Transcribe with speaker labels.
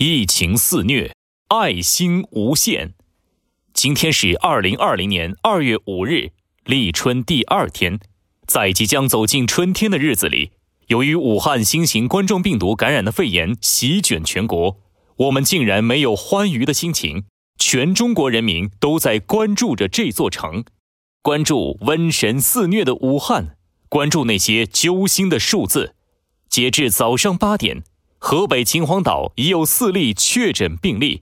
Speaker 1: 疫情肆虐，爱心无限。今天是2020年2月5日，立春第2天。在即将走进春天的日子里，由于武汉新型冠状病毒感染的肺炎席卷全国，我们竟然没有欢愉的心情。全中国人民都在关注着这座城，关注瘟神肆虐的武汉，关注那些揪心的数字。截至早上8点，河北秦皇岛已有4例确诊病例，